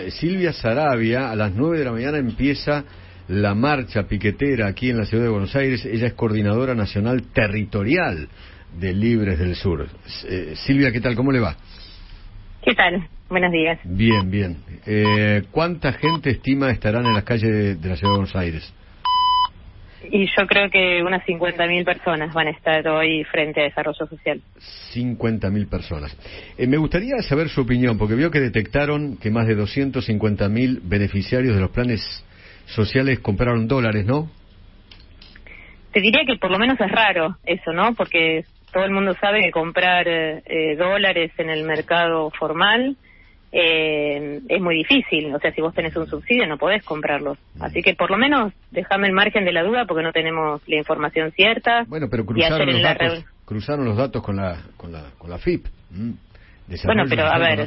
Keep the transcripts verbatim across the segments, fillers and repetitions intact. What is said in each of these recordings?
Silvia Saravia. A las nueve de la mañana empieza la marcha piquetera aquí en la ciudad de Buenos Aires. Ella es coordinadora nacional territorial de Libres del Sur. Eh, Silvia, ¿qué tal? ¿Cómo le va? ¿Qué tal? Buenos días. Bien, bien. Eh, ¿Cuánta gente estima estarán en las calles de, de la ciudad de Buenos Aires? Y yo creo que unas cincuenta mil personas van a estar hoy frente a Desarrollo Social. cincuenta mil personas. Eh, me gustaría saber su opinión, porque veo que detectaron que más de doscientos cincuenta mil beneficiarios de los planes sociales compraron dólares, ¿no? Te diría que por lo menos es raro eso, ¿no? Porque todo el mundo sabe que comprar eh, dólares en el mercado formal eh, es muy difícil. O sea, si vos tenés un subsidio no podés comprarlos. Así que por lo menos déjame el margen de la duda porque no tenemos la información cierta. Bueno, pero cruzaron los datos, re... cruzaron los datos con la con la con la F I P. ¿Mm? Bueno, pero a ver,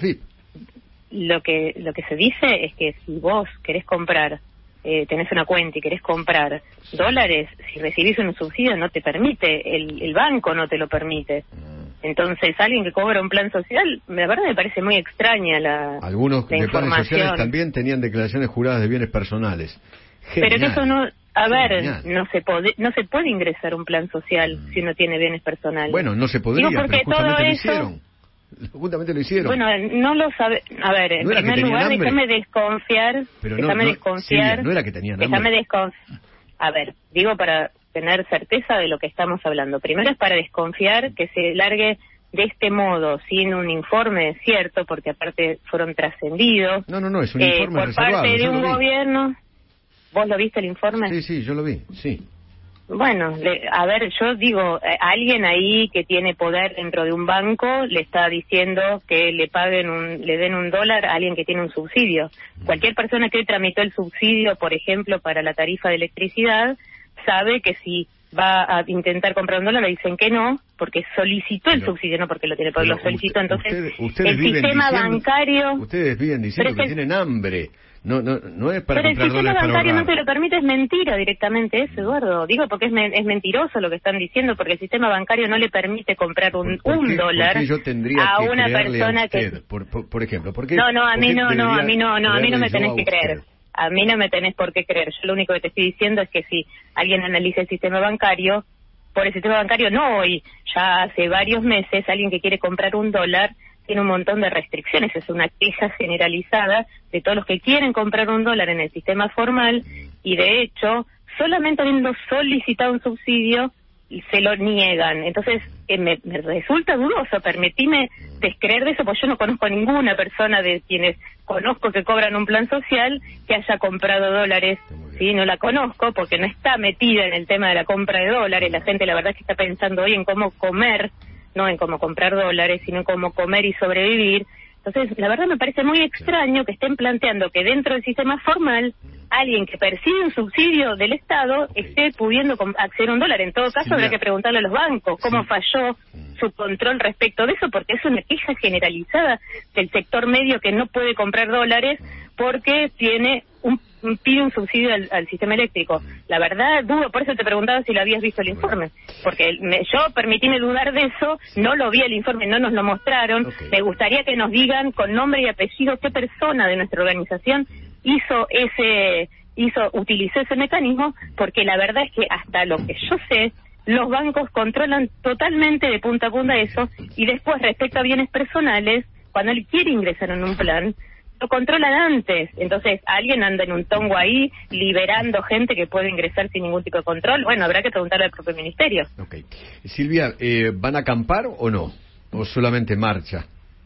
lo que lo que se dice es que si vos querés comprar Eh, tenés una cuenta y querés comprar dólares, si recibís un subsidio no te permite, el, el banco no te lo permite. Entonces, alguien que cobra un plan social, la verdad me parece muy extraña la Algunos la de planes sociales también tenían declaraciones juradas de bienes personales. Genial. Pero que eso no, a ver, Genial. no se puede no se puede ingresar un plan social mm. si uno tiene bienes personales. Bueno, no se podría, Digo, porque pero justamente todo lo eso, hicieron. Justamente lo hicieron. Bueno, no lo sabe. A ver, en no primer lugar, hambre. déjame desconfiar. Pero déjame no, no, desconfiar. Silvia, no era que tenían déjame hambre. desconfiar. A ver, digo para tener certeza de lo que estamos hablando. Primero es para desconfiar que se largue de este modo, sin un informe cierto, porque aparte fueron trascendidos. No, no, no, es un eh, informe por reservado. parte de yo un lo vi. gobierno. ¿Vos lo viste el informe? Sí, sí, yo lo vi, sí. Bueno, le, a ver, yo digo, eh, alguien ahí que tiene poder dentro de un banco le está diciendo que le paguen un, le den un dólar a alguien que tiene un subsidio. Cualquier persona que tramitó el subsidio, por ejemplo, para la tarifa de electricidad, sabe que si va a intentar comprar un dólar le dicen que no, porque solicitó el pero, subsidio, no porque lo tiene, porque lo solicitó. Usted, Entonces, ustedes, ustedes el sistema diciendo, bancario... Ustedes viven diciendo que, que tienen hambre. No, no, no es para pero comprar dólares para ahorrar. Pero el sistema bancario no te lo permite, es mentira directamente eso, Eduardo. Digo porque es, me, es mentiroso lo que están diciendo, porque el sistema bancario no le permite comprar un, ¿Por, por un qué, dólar ¿por qué yo tendría a que una persona a usted? que... Por, por, por ejemplo, ¿por qué? No, no, a mí no, no, a mí no, no, a mí no me tenés que creer. Usted? A mí no me tenés por qué creer. Yo lo único que te estoy diciendo es que si alguien analiza el sistema bancario, por el sistema bancario no hoy, ya hace varios meses, alguien que quiere comprar un dólar tiene un montón de restricciones, es una queja generalizada de todos los que quieren comprar un dólar en el sistema formal y de hecho, solamente habiendo solicitado un subsidio, se lo niegan. Entonces, eh, me, me resulta dudoso, permitime descreer de eso, porque yo no conozco a ninguna persona de quienes conozco que cobran un plan social que haya comprado dólares. Sí, no la conozco porque no está metida en el tema de la compra de dólares. La gente la verdad es que está pensando hoy en cómo comer, no en cómo comprar dólares, sino en cómo comer y sobrevivir. Entonces, la verdad me parece muy extraño que estén planteando que dentro del sistema formal, alguien que percibe un subsidio del Estado okay. esté pudiendo acceder a un dólar. En todo caso, sí, habrá que preguntarle a los bancos cómo sí. falló su control respecto de eso, porque es una queja generalizada del sector medio que no puede comprar dólares porque tiene un pide un subsidio al, al sistema eléctrico. La verdad, dudo, por eso te preguntaba si lo habías visto el informe, porque me, yo permitíme dudar de eso, no lo vi el informe, no nos lo mostraron. Okay. Me gustaría que nos digan con nombre y apellido qué persona de nuestra organización hizo ese, hizo, utilizó ese mecanismo, porque la verdad es que hasta lo que yo sé, los bancos controlan totalmente de punta a punta eso, y después respecto a bienes personales, cuando él quiere ingresar en un plan, lo controlan antes. Entonces, alguien anda en un tongo ahí, liberando gente que puede ingresar sin ningún tipo de control. Bueno, habrá que preguntarle al propio ministerio. Ok. Silvia, eh, ¿van a acampar o no? ¿O solamente marcha?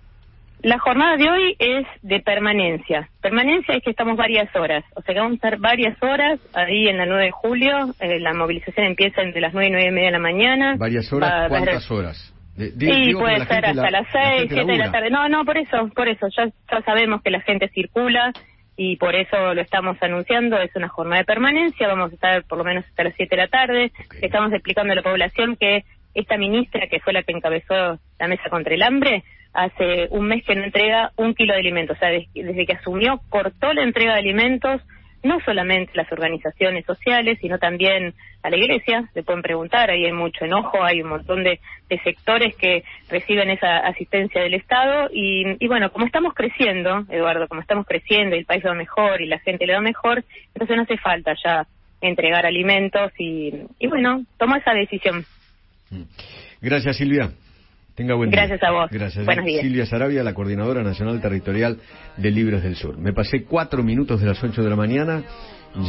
La jornada de hoy es de permanencia. Permanencia es que estamos varias horas. O sea, que vamos a estar varias horas ahí en la nueve de julio. Eh, la movilización empieza entre las nueve y nueve y media de la mañana. ¿Varias horas? Va, ¿Cuántas horas? De, de, sí, puede ser hasta la, las seis, siete de la tarde. No, no, por eso, por eso. Ya, ya sabemos que la gente circula y por eso lo estamos anunciando. Es una jornada de permanencia. Vamos a estar por lo menos hasta las siete de la tarde. Okay. Estamos explicando a la población que esta ministra, que fue la que encabezó la mesa contra el hambre, hace un mes que no entrega un kilo de alimentos. O sea, desde, desde que asumió, cortó la entrega de alimentos no solamente las organizaciones sociales, sino también a la iglesia. Le pueden preguntar, ahí hay mucho enojo, hay un montón de, de sectores que reciben esa asistencia del Estado, y, y bueno, como estamos creciendo, Eduardo, como estamos creciendo y el país va mejor y la gente le va mejor, entonces no hace falta ya entregar alimentos y, y bueno, toma esa decisión. Gracias, Silvia. Tenga buen día. Gracias a vos. Gracias. Buenos días. Silvia Saravia, la Coordinadora Nacional Territorial de Libres del Sur. Me pasé cuatro minutos de las ocho de la mañana.